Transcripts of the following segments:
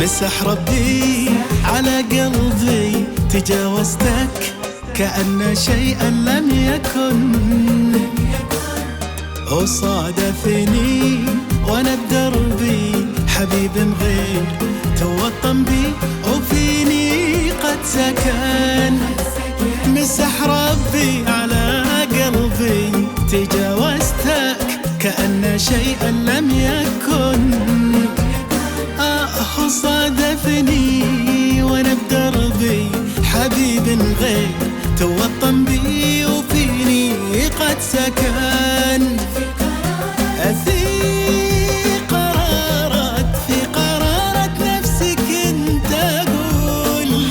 مسح ربي على قلبي، تجاوزتك كأن شيئا لم يكن، وصادفني وانا بدربي حبيب غير توطن بي وفيني قد سكن. مسح ربي على قلبي، تجاوزتك كأن شيئا لم يكن، صادفني وانا بدربي حبيب غير توطن بي وفيني قد سكن. في قرارة نفسي كنت أقول،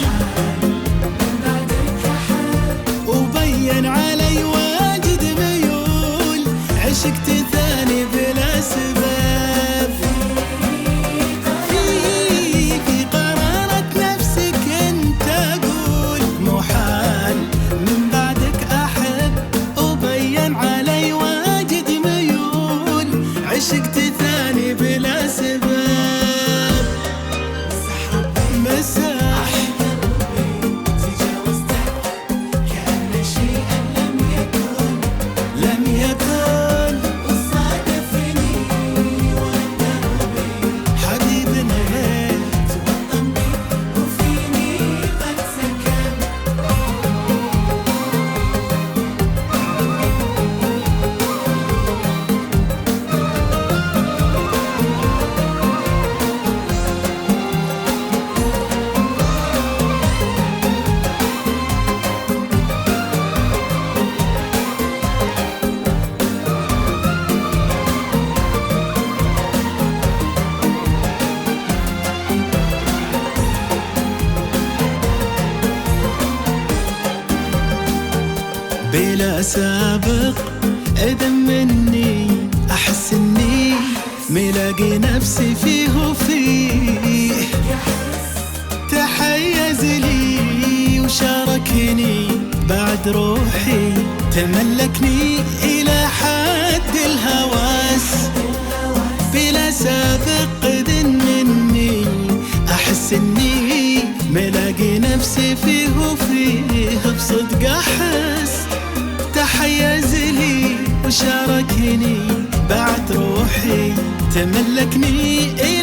وبين علي واجد ميول، عشقت ثاني بلا سبب. في قرارة نفسي كنت أقول، محال من بعدك أحب، وبين علي واجد ميول، عشقت ثاني بلا سبب. مسح تجاوزتك كأن شيئا لم يكن، وصادفني وانا دربي حبيب غير توطن بي وفيني قد سكن. بلا سابق إذن مني، أحس إني ملاقي نفسي فيه وفيه، تحيز لي وشاركني بعد روحي، تملكني إلى حد الهواس. بلا سابق إذن مني، أحس إني ملاقي نفسي فيه وفيه، بصدق أحس تحيز لي وشاركني بعد روحي، تملكني